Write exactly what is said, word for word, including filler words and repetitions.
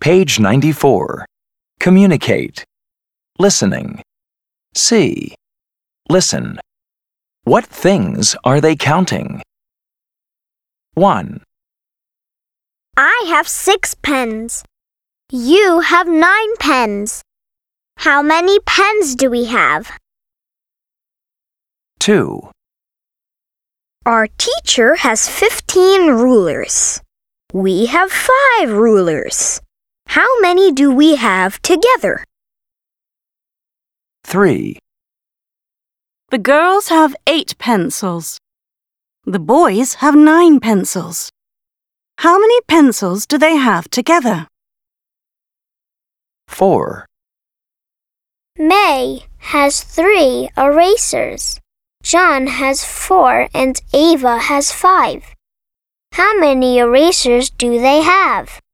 Page ninety-four. Communicate. Listening. See. Listen. What things are they counting? one. I have six pens. You have nine pens. How many pens do we have? two. Our teacher has fifteen rulers. We have five rulers. How many do we have together? three. The girls have eight pencils. The boys have nine pencils. How many pencils do they have together? four. May has three erasers. John has four and Ava has five. How many erasers do they have?